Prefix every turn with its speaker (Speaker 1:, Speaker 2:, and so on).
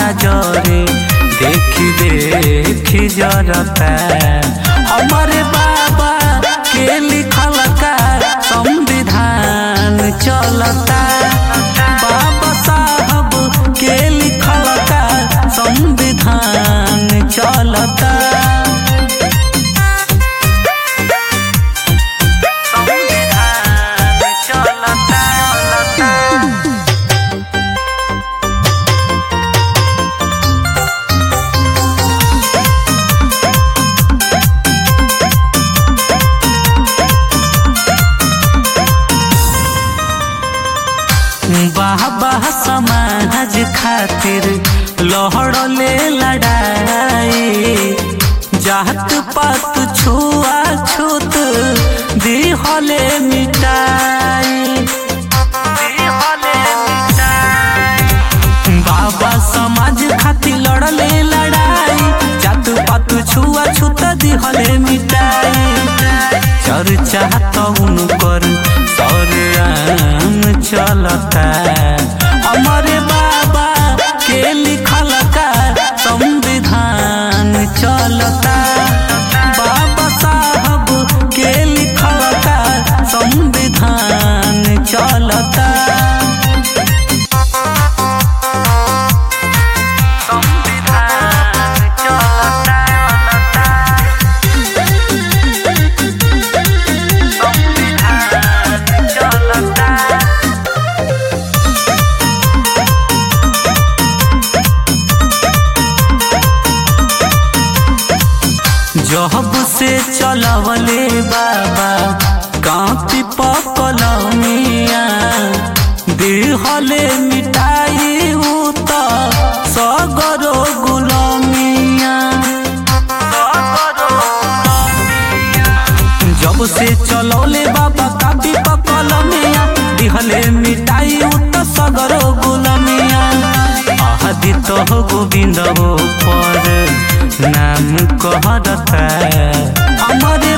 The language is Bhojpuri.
Speaker 1: जरे देखी देखी जरता हमारे बाबा के लिखल का संविधान चलता बाबा साहब के लिखल का संविधान चलता बाबा समाज खातिर लहड़ले लड़ाई जात पात छुआ छूत दिहले मिटाई बाबा समाज खातिर लड़ले लड़ाई जात पात छुआ छूत दिहले मिटाई चर्चा तो उनकर सरेआम चलता हमारे बाबा के लिखल का संविधान चलता बाबा साहब के लिखल का संविधान चलता जब से चलवले बाबा कांपी पकलमिया दिहले मिटाई उत सगरो गुलमिया जब से चलवले बाबा कांपी पकलमिया दिहले मिटाई उत सगरो गुलमिया आदित गोविंद पर नाम कहता हमारे